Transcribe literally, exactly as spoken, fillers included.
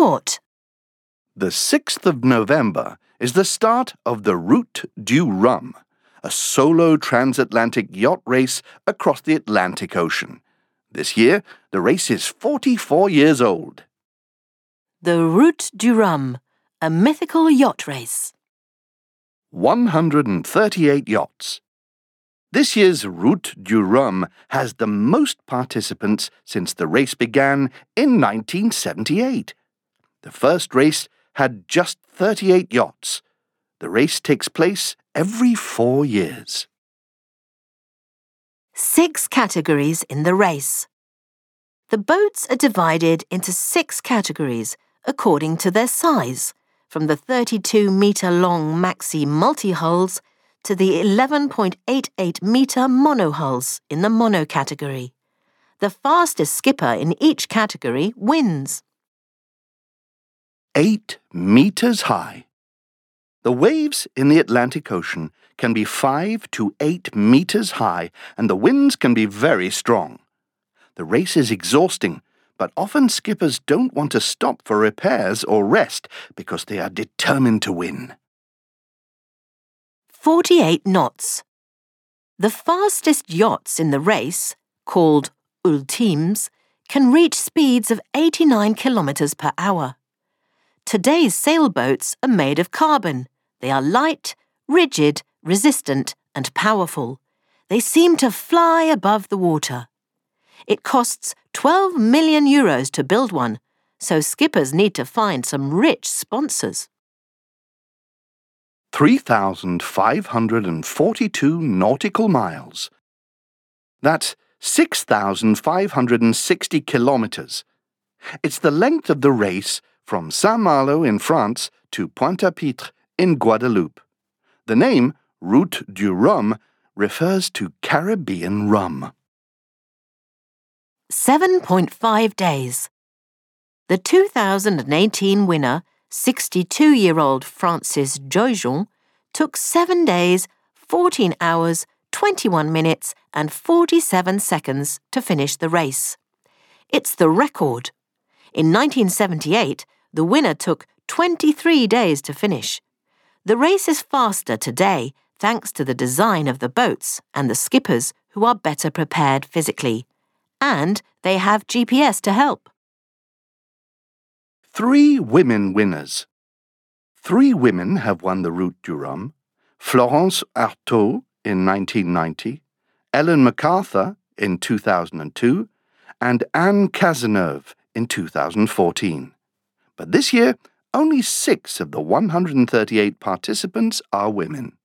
short. The sixth of November is the start of the Route du Rhum, a solo transatlantic yacht race across the Atlantic Ocean. This year, the race is forty-four years old. The Route du Rhum, a mythical yacht race. one hundred thirty-eight yachts. This year's Route du Rhum has the most participants since the race began in nineteen seventy-eight. The first race had just thirty-eight yachts. The race takes place every four years. Six categories in the race. The boats are divided into six categories according to their size, from the thirty-two metre long maxi multi-hulls to the eleven point eight eight metre monohulls in the mono category. The fastest skipper in each category wins. Eight meters high. The waves in the Atlantic Ocean can be five to eight meters high, and the winds can be very strong. The race is exhausting, but often skippers don't want to stop for repairs or rest because they are determined to win. forty-eight knots. The fastest yachts in the race, called ultimes, can reach speeds of eighty-nine kilometres per hour. Today's sailboats are made of carbon. They are light, rigid, resistant, and powerful. They seem to fly above the water. It costs twelve million euros to build one, so skippers need to find some rich sponsors. three thousand five hundred forty-two nautical miles. That's six thousand five hundred sixty kilometres. It's the length of the race from Saint-Malo in France to Pointe-à-Pitre in Guadeloupe. The name, Route du Rhum, refers to Caribbean rum. seven point five days. The two thousand eighteen winner, sixty-two-year-old Francis Jojon, took seven days, fourteen hours, twenty-one minutes and forty-seven seconds to finish the race. It's the record. In nineteen seventy-eight, the winner took twenty-three days to finish. The race is faster today thanks to the design of the boats and the skippers who are better prepared physically. And they have G P S to help. Three women winners. Three women have won the Route du Rhum: Florence Artaud in nineteen ninety, Ellen MacArthur in two thousand two, and Anne Cazeneuve in two thousand fourteen. But this year, only six of the one hundred thirty-eight participants are women.